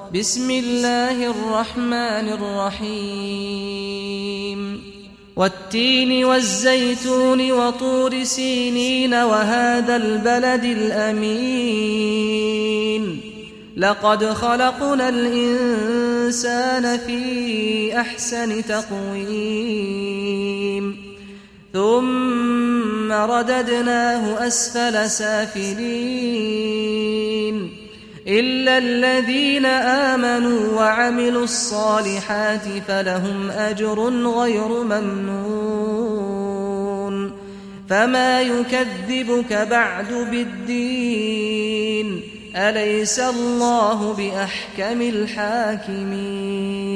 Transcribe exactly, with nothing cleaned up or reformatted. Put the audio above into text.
بسم الله الرحمن الرحيم والتين والزيتون وطور سينين وهذا البلد الأمين لقد خلقنا الإنسان في أحسن تقويم ثم رددناه أسفل سافلين إلا الذين آمنوا وعملوا الصالحات فلهم أجر غير ممنون فما يكذبك بعد بالدين أليس الله بأحكم الحاكمين